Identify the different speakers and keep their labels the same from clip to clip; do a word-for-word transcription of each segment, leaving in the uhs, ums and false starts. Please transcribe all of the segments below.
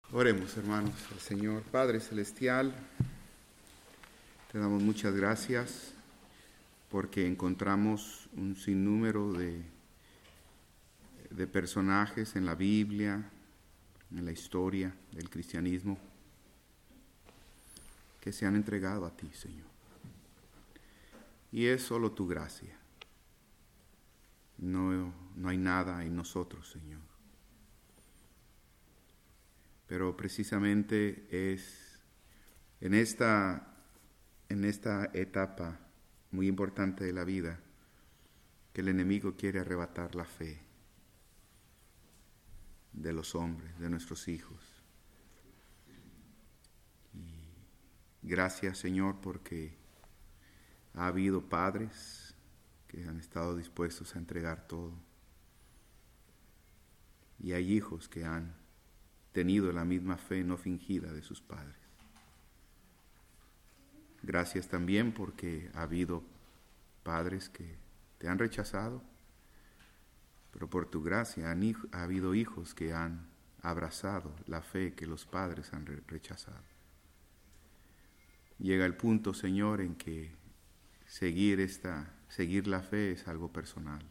Speaker 1: Oremos, hermanos, al Señor. Padre Celestial, te damos muchas gracias porque encontramos un sinnúmero de, de personajes en la Biblia, en la historia del cristianismo, que se han entregado a ti, Señor. Y es solo tu gracia. No, no hay nada en nosotros, Señor. Pero precisamente es en esta, en esta etapa muy importante de la vida que el enemigo quiere arrebatar la fe de los hombres, de nuestros hijos. Y gracias, Señor, porque ha habido padres que han estado dispuestos a entregar todo. Y hay hijos que han tenido la misma fe no fingida de sus padres. Gracias también porque ha habido padres que te han rechazado, pero por tu gracia han, ha habido hijos que han abrazado la fe que los padres han rechazado. Llega el punto, Señor, en que seguir, esta, seguir la fe es algo personal.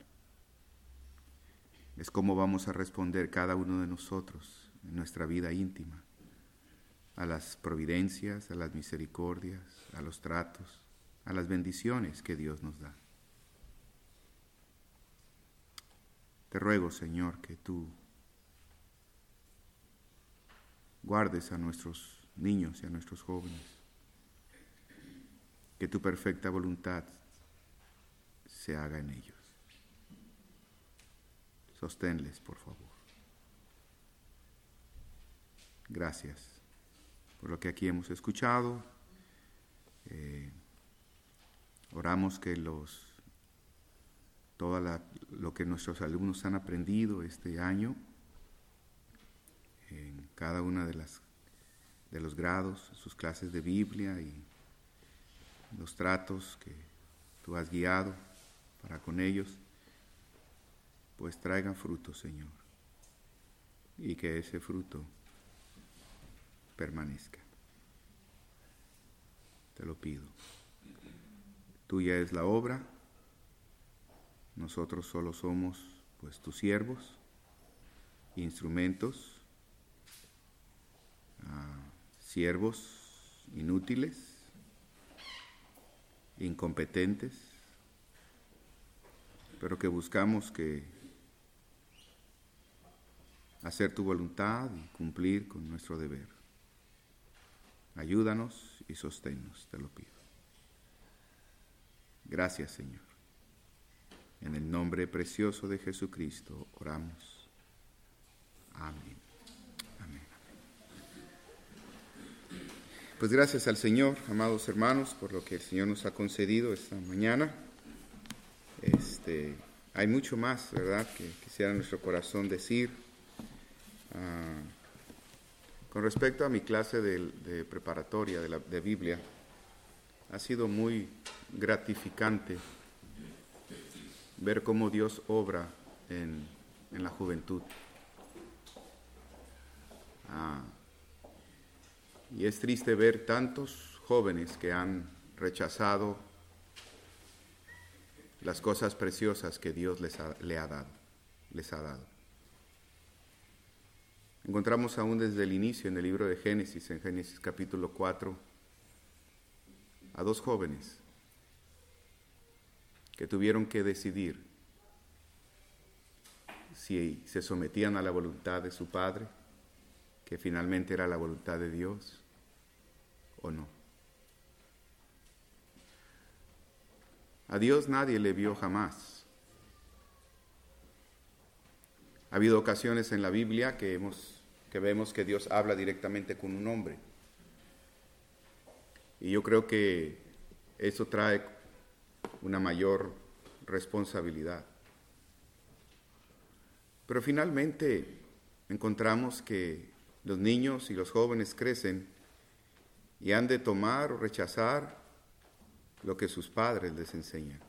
Speaker 1: Es cómo vamos a responder cada uno de nosotros en nuestra vida íntima, a las providencias, a las misericordias, a los tratos, a las bendiciones que Dios nos da. Te ruego, Señor, que tú guardes a nuestros niños y a nuestros jóvenes, que tu perfecta voluntad se haga en ellos. Sosténles, por favor. Gracias por lo que aquí hemos escuchado. Eh, oramos que los, todo la, lo que nuestros alumnos han aprendido este año, en cada una de, las, de los grados, sus clases de Biblia y los tratos que tú has guiado para con ellos, pues traigan fruto, Señor, y que ese fruto permanezca. Te lo pido. Tuya es la obra, nosotros solo somos pues tus siervos, instrumentos, uh, siervos inútiles, incompetentes, pero que buscamos que hacer tu voluntad y cumplir con nuestro deber. Ayúdanos y sosténnos, te lo pido. Gracias, Señor. En el nombre precioso de Jesucristo oramos. Amén. Amén. Pues gracias al Señor, amados hermanos, por lo que el Señor nos ha concedido esta mañana. Este, hay mucho más, ¿verdad?, que quisiera nuestro corazón decir. Uh, con respecto a mi clase de, de preparatoria de, la, de Biblia, ha sido muy gratificante ver cómo Dios obra en, en la juventud. Ah, y es triste ver tantos jóvenes que han rechazado las cosas preciosas que Dios les ha, le ha dado, les ha dado. Encontramos aún desde el inicio en el libro de Génesis, en Génesis capítulo cuatro, a dos jóvenes que tuvieron que decidir si se sometían a la voluntad de su padre, que finalmente era la voluntad de Dios, o no. A Dios nadie le vio jamás. Ha habido ocasiones en la Biblia que, hemos, que vemos que Dios habla directamente con un hombre. Y yo creo que eso trae una mayor responsabilidad. Pero finalmente encontramos que los niños y los jóvenes crecen y han de tomar o rechazar lo que sus padres les enseñan.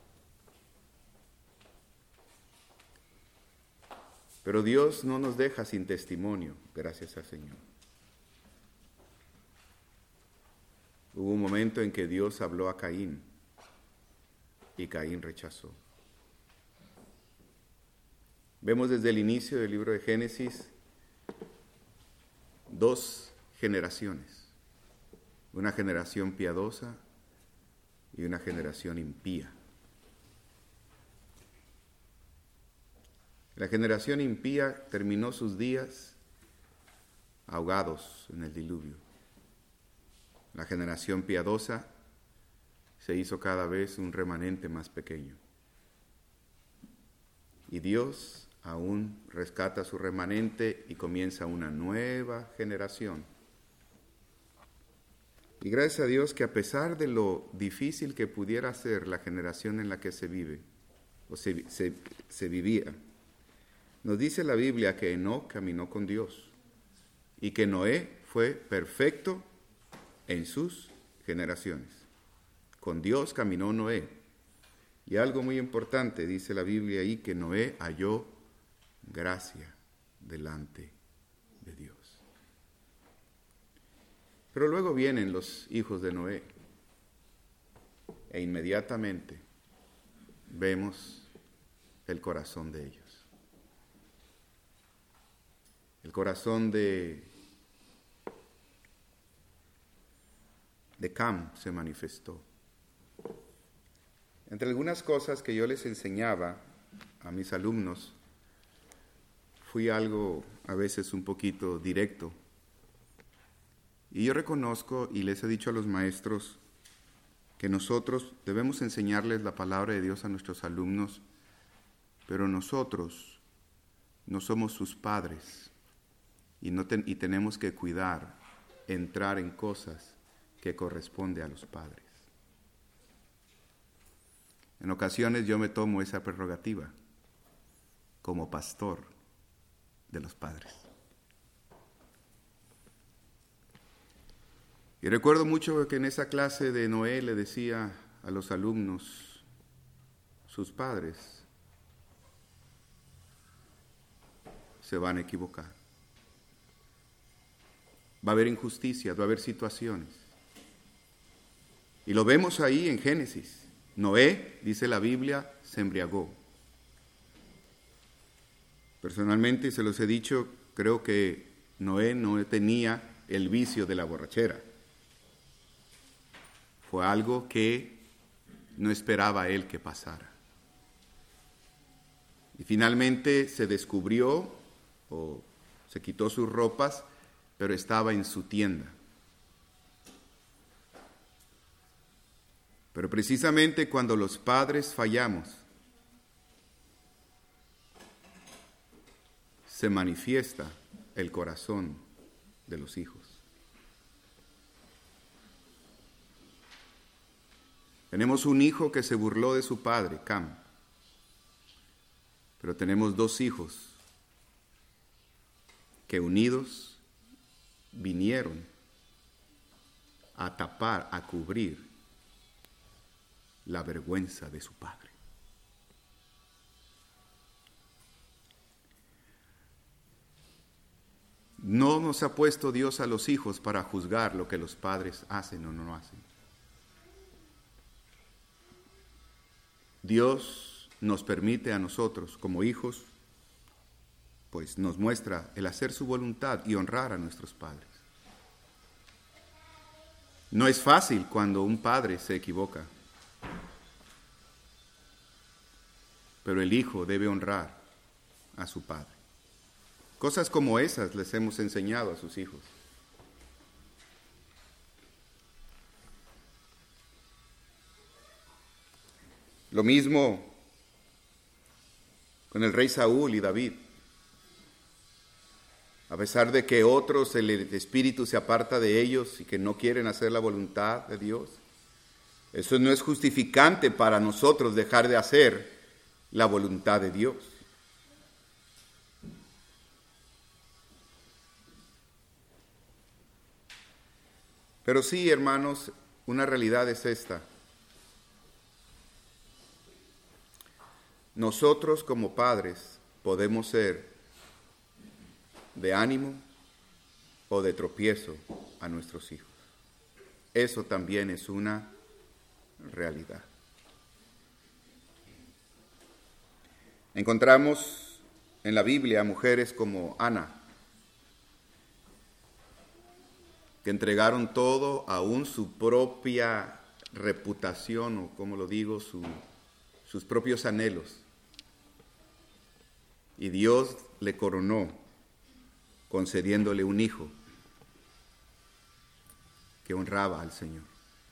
Speaker 1: Pero Dios no nos deja sin testimonio, gracias al Señor. Hubo un momento en que Dios habló a Caín y Caín rechazó. Vemos desde el inicio del libro de Génesis dos generaciones, una generación piadosa y una generación impía. La generación impía terminó sus días ahogados en el diluvio. La generación piadosa se hizo cada vez un remanente más pequeño. Y Dios aún rescata su remanente y comienza una nueva generación. Y gracias a Dios que a pesar de lo difícil que pudiera ser la generación en la que se vive, o se, se, se vivía, nos dice la Biblia que Enoc caminó con Dios y que Noé fue perfecto en sus generaciones. Con Dios caminó Noé. Y algo muy importante, dice la Biblia ahí, que Noé halló gracia delante de Dios. Pero luego vienen los hijos de Noé e inmediatamente vemos el corazón de ellos. El corazón de, de Cam se manifestó. Entre algunas cosas que yo les enseñaba a mis alumnos, fui algo a veces un poquito directo. Y yo reconozco y les he dicho a los maestros que nosotros debemos enseñarles la palabra de Dios a nuestros alumnos, pero nosotros no somos sus padres. Y, no ten, y tenemos que cuidar, entrar en cosas que corresponde a los padres. En ocasiones yo me tomo esa prerrogativa como pastor de los padres. Y recuerdo mucho que en esa clase de Noé le decía a los alumnos, sus padres se van a equivocar. Va a haber injusticias, va a haber situaciones. Y lo vemos ahí en Génesis. Noé, dice la Biblia, se embriagó. Personalmente, se los he dicho, creo que Noé no tenía el vicio de la borrachera. Fue algo que no esperaba él que pasara. Y finalmente se descubrió, o se quitó sus ropas, pero estaba en su tienda. Pero precisamente cuando los padres fallamos, se manifiesta el corazón de los hijos. Tenemos un hijo que se burló de su padre, Cam, pero tenemos dos hijos que unidos vinieron a tapar, a cubrir la vergüenza de su padre. No nos ha puesto Dios a los hijos para juzgar lo que los padres hacen o no hacen. Dios nos permite a nosotros como hijos, pues nos muestra el hacer su voluntad y honrar a nuestros padres. No es fácil cuando un padre se equivoca, pero el hijo debe honrar a su padre. Cosas como esas les hemos enseñado a sus hijos. Lo mismo con el rey Saúl y David. A pesar de que otros, el espíritu se aparta de ellos y que no quieren hacer la voluntad de Dios, eso no es justificante para nosotros dejar de hacer la voluntad de Dios. Pero sí, hermanos, una realidad es esta. Nosotros como padres podemos ser de ánimo o de tropiezo a nuestros hijos. eso también es una realidad. Encontramos en la Biblia mujeres como Ana, que entregaron todo, aún su propia reputación, o como lo digo, su, sus propios anhelos. Y Dios le coronó, concediéndole un hijo que honraba al Señor.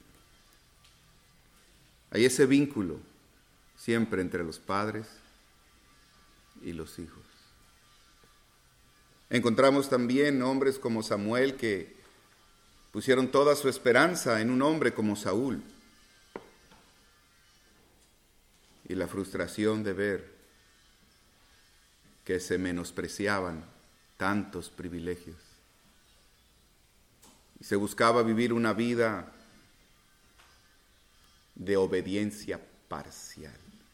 Speaker 1: Hay ese vínculo siempre entre los padres y los hijos. Encontramos también hombres como Samuel que pusieron toda su esperanza en un hombre como Saúl. Y la frustración de ver que se menospreciaban tantos privilegios. Y se buscaba vivir una vida de obediencia parcial.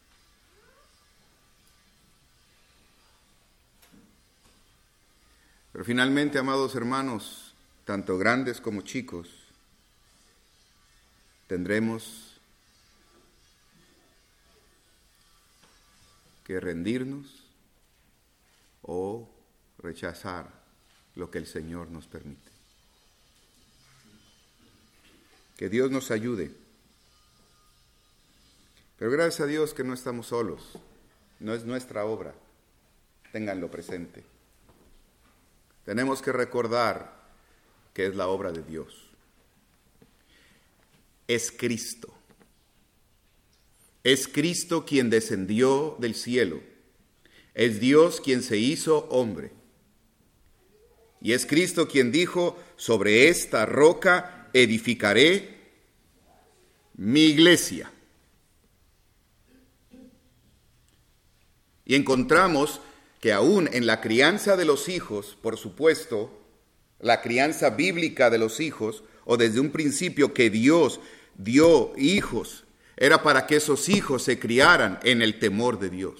Speaker 1: Pero finalmente, amados hermanos, tanto grandes como chicos, tendremos que rendirnos o rechazar lo que el Señor nos permite. Que Dios nos ayude. Pero gracias a Dios que no estamos solos. No es nuestra obra. Ténganlo presente. Tenemos que recordar que es la obra de Dios. Es Cristo. Es Cristo quien descendió del cielo. Es Dios quien se hizo hombre. Y es Cristo quien dijo, sobre esta roca edificaré mi iglesia. Y encontramos que aún en la crianza de los hijos, por supuesto, la crianza bíblica de los hijos, o desde un principio que Dios dio hijos, era para que esos hijos se criaran en el temor de Dios.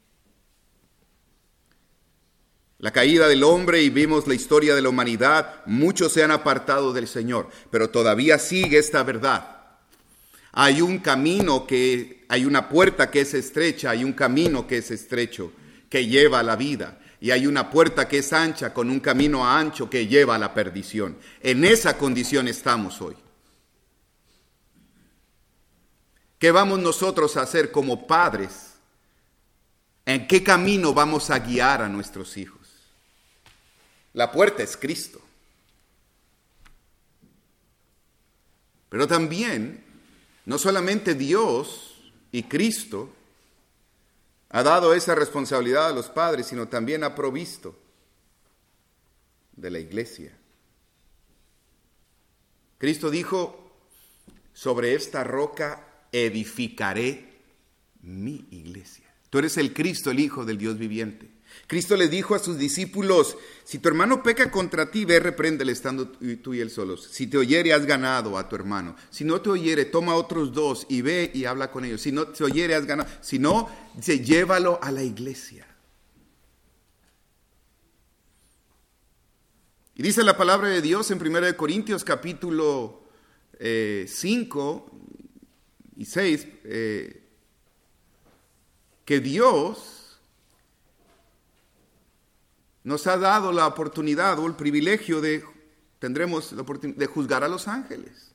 Speaker 1: La caída del hombre y vimos la historia de la humanidad, muchos se han apartado del Señor, pero todavía sigue esta verdad. Hay un camino que, hay una puerta que es estrecha, hay un camino que es estrecho, que lleva a la vida. Y hay una puerta que es ancha, con un camino ancho que lleva a la perdición. En esa condición estamos hoy. ¿Qué vamos nosotros a hacer como padres? ¿En qué camino vamos a guiar a nuestros hijos? La puerta es Cristo. Pero también, no solamente Dios y Cristo ha dado esa responsabilidad a los padres, sino también ha provisto de la iglesia. Cristo dijo, sobre esta roca edificaré mi iglesia. Tú eres el Cristo, el Hijo del Dios viviente. Cristo le dijo a sus discípulos, si tu hermano peca contra ti, ve, repréndele estando tú y él solos. Si te oyere, has ganado a tu hermano. Si no te oyere, toma otros dos y ve y habla con ellos. Si no te oyere, has ganado. Si no, dice, llévalo a la iglesia. Y dice la palabra de Dios en primera de Corintios capítulo eh, cinco y seis, eh, que Dios nos ha dado la oportunidad o el privilegio de, tendremos la oportunidad de juzgar a los ángeles.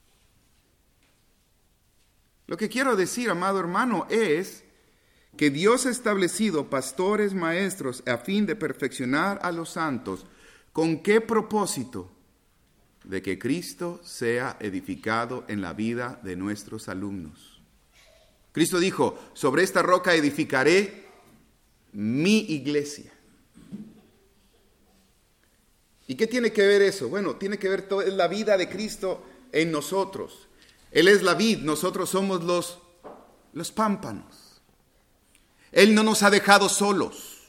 Speaker 1: Lo que quiero decir, amado hermano, es que Dios ha establecido pastores, maestros, a fin de perfeccionar a los santos. ¿Con qué propósito? De que Cristo sea edificado en la vida de nuestros alumnos. Cristo dijo, sobre esta roca edificaré mi iglesia. ¿Y qué tiene que ver eso? Bueno, tiene que ver toda la vida de Cristo en nosotros. Él es la vid, nosotros somos los, los pámpanos. Él no nos ha dejado solos.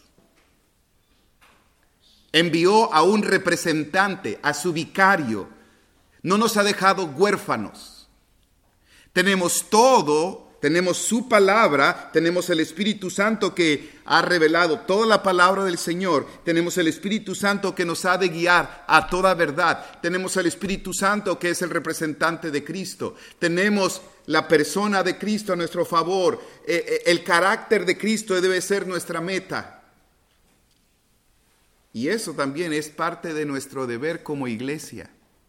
Speaker 1: Envió a un representante, a su vicario. No nos ha dejado huérfanos. Tenemos todo tenemos su palabra, tenemos el Espíritu Santo que ha revelado toda la palabra del Señor, tenemos el Espíritu Santo que nos ha de guiar a toda verdad, tenemos el Espíritu Santo que es el representante de Cristo, tenemos la persona de Cristo a nuestro favor, eh, el carácter de Cristo debe ser nuestra meta. Y eso también es parte de nuestro deber como iglesia.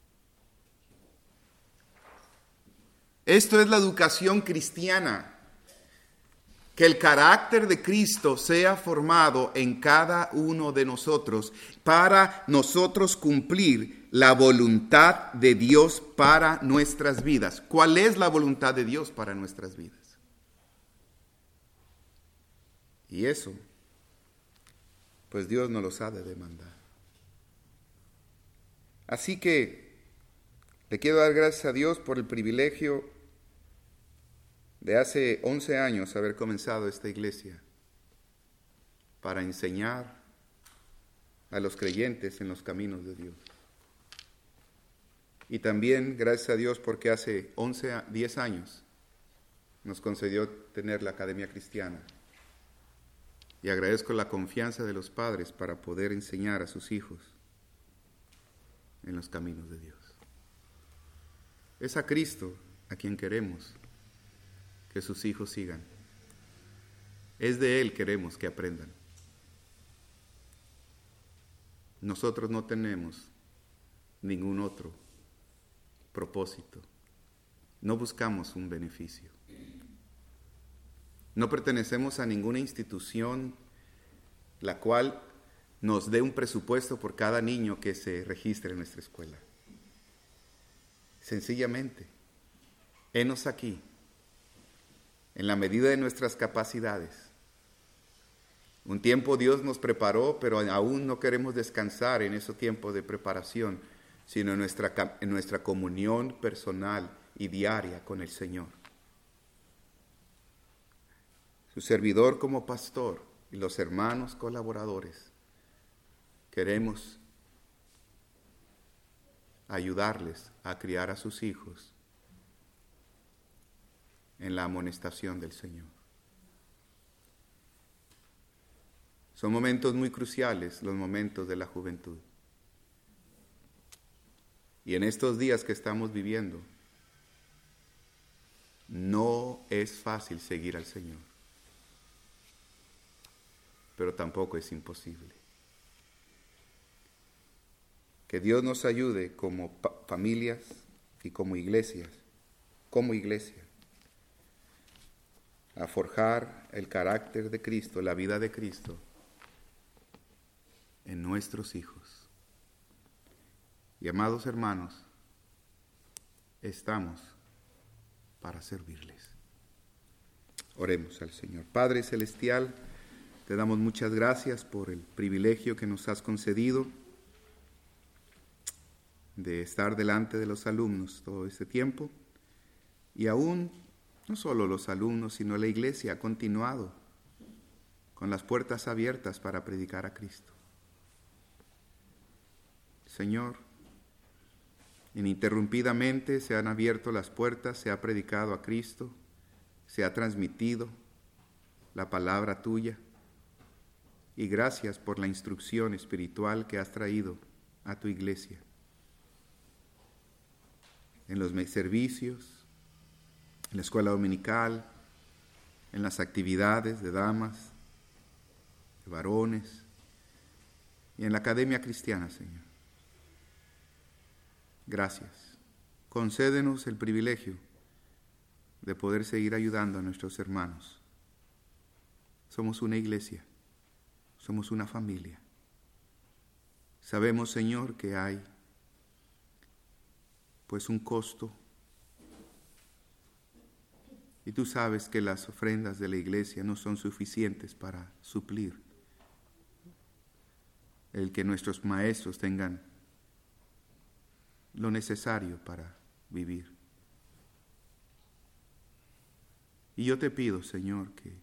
Speaker 1: Esto es la educación cristiana, que el carácter de Cristo sea formado en cada uno de nosotros para nosotros cumplir la voluntad de Dios para nuestras vidas. ¿Cuál es la voluntad de Dios para nuestras vidas? Y eso, pues Dios nos los ha de demandar. Así que le quiero dar gracias a Dios por el privilegio de hace once años haber comenzado esta iglesia para enseñar a los creyentes en los caminos de Dios. Y también gracias a Dios porque hace once, diez años nos concedió tener la Academia Cristiana. Y agradezco la confianza de los padres para poder enseñar a sus hijos en los caminos de Dios. Es a Cristo a quien queremos que sus hijos sigan. Es de Él queremos que aprendan. Nosotros no tenemos ningún otro propósito. No buscamos un beneficio. No pertenecemos a ninguna institución la cual nos dé un presupuesto por cada niño que se registre en nuestra escuela. Sencillamente, henos aquí, en la medida de nuestras capacidades. Un tiempo Dios nos preparó, pero aún no queremos descansar en ese tiempo de preparación, sino en nuestra, en nuestra comunión personal y diaria con el Señor. Su servidor como pastor y los hermanos colaboradores queremos ayudarles a criar a sus hijos en la amonestación del Señor. Son momentos muy cruciales, los momentos de la juventud. Y en estos días que estamos viviendo, no es fácil seguir al Señor, pero tampoco es imposible. Que Dios nos ayude como pa- familias y como iglesias, como iglesia, a forjar el carácter de Cristo, la vida de Cristo en nuestros hijos. Y amados hermanos, estamos para servirles. Oremos al Señor. Padre Celestial, te damos muchas gracias por el privilegio que nos has concedido de estar delante de los alumnos todo este tiempo. Y aún, no solo los alumnos, sino la iglesia ha continuado con las puertas abiertas para predicar a Cristo. Señor, ininterrumpidamente se han abierto las puertas, se ha predicado a Cristo, se ha transmitido la palabra tuya. Y gracias por la instrucción espiritual que has traído a tu iglesia. En los servicios, en la escuela dominical, en las actividades de damas, de varones y en la academia cristiana, Señor. Gracias. Concédenos el privilegio de poder seguir ayudando a nuestros hermanos. Somos una iglesia, somos una familia. Sabemos, Señor, que hay pues un costo. Y tú sabes que las ofrendas de la iglesia no son suficientes para suplir el que nuestros maestros tengan lo necesario para vivir. Y yo te pido, Señor, que,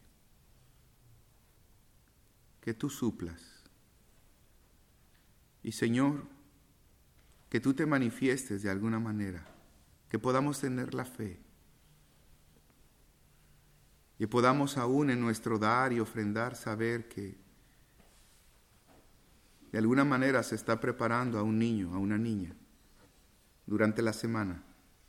Speaker 1: que tú suplas. Y, Señor, que tú te manifiestes de alguna manera, que podamos tener la fe Y podamos aún en nuestro dar y ofrendar saber que de alguna manera se está preparando a un niño, a una niña, durante la semana.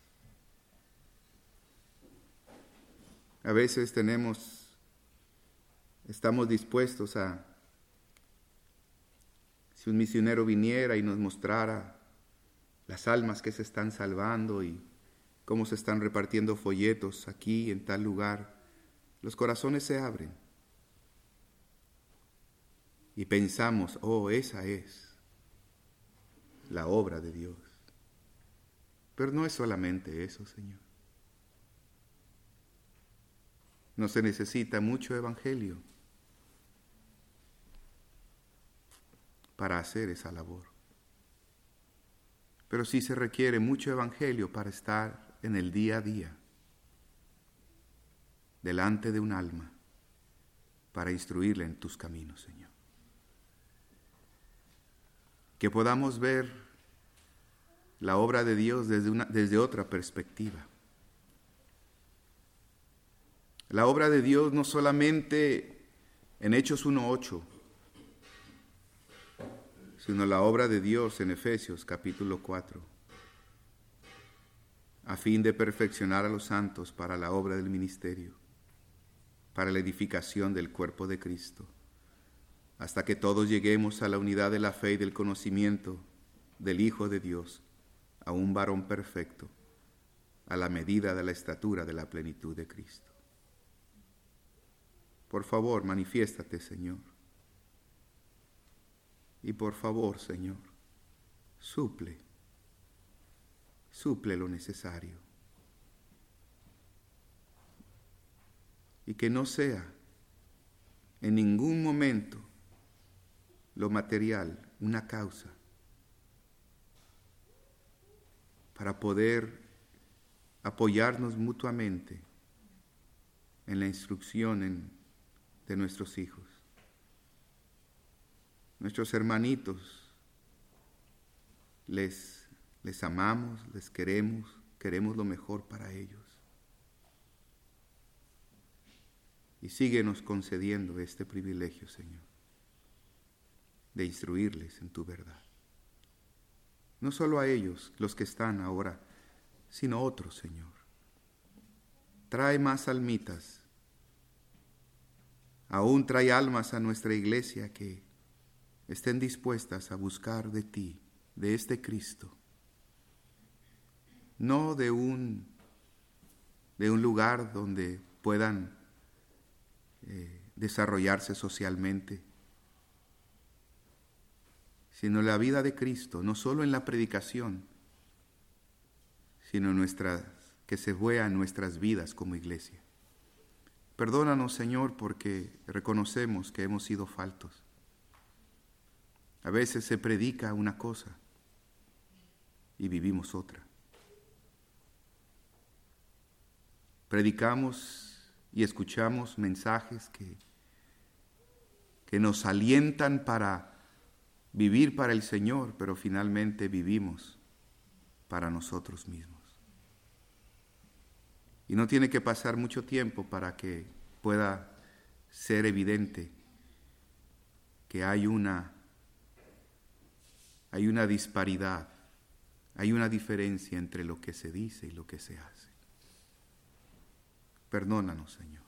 Speaker 1: A veces tenemos, estamos dispuestos a, si un misionero viniera y nos mostrara las almas que se están salvando y cómo se están repartiendo folletos aquí en tal lugar, los corazones se abren y pensamos, oh, esa es la obra de Dios. Pero no es solamente eso, Señor. No se necesita mucho evangelio para hacer esa labor. Pero sí se requiere mucho evangelio para estar en el día a día, delante de un alma, para instruirla en tus caminos, Señor. Que podamos ver la obra de Dios desde, una, desde otra perspectiva. La obra de Dios no solamente en Hechos uno ocho, sino la obra de Dios en Efesios capítulo cuatro, a fin de perfeccionar a los santos para la obra del ministerio, para la edificación del cuerpo de Cristo, hasta que todos lleguemos a la unidad de la fe y del conocimiento del Hijo de Dios, a un varón perfecto, a la medida de la estatura de la plenitud de Cristo. Por favor, manifiéstate, Señor. Y por favor, Señor, suple, suple lo necesario. Y que no sea en ningún momento lo material una causa para poder apoyarnos mutuamente en la instrucción en de nuestros hijos. Nuestros hermanitos, les, les amamos, les queremos, queremos lo mejor para ellos. Y síguenos concediendo este privilegio, Señor, de instruirles en tu verdad. No solo a ellos, los que están ahora, sino a otros, Señor. Trae más almitas. Aún trae almas a nuestra iglesia que estén dispuestas a buscar de ti, de este Cristo, no de un, de un lugar donde puedan eh, desarrollarse socialmente, sino la vida de Cristo, no solo en la predicación, sino en nuestras, que se vea en nuestras vidas como iglesia. Perdónanos, Señor, porque reconocemos que hemos sido faltos. A veces se predica una cosa y vivimos otra. Predicamos y escuchamos mensajes que, que nos alientan para vivir para el Señor, pero finalmente vivimos para nosotros mismos. Y no tiene que pasar mucho tiempo para que pueda ser evidente que hay una, hay una disparidad, hay una diferencia entre lo que se dice y lo que se hace. Perdónanos, Señor,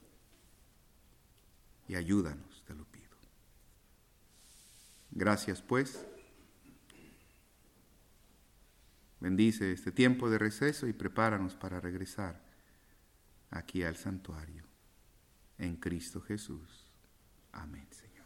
Speaker 1: y ayúdanos, te lo pido. Gracias, pues. Bendice este tiempo de receso y prepáranos para regresar aquí al santuario. En Cristo Jesús. Amén, Señor.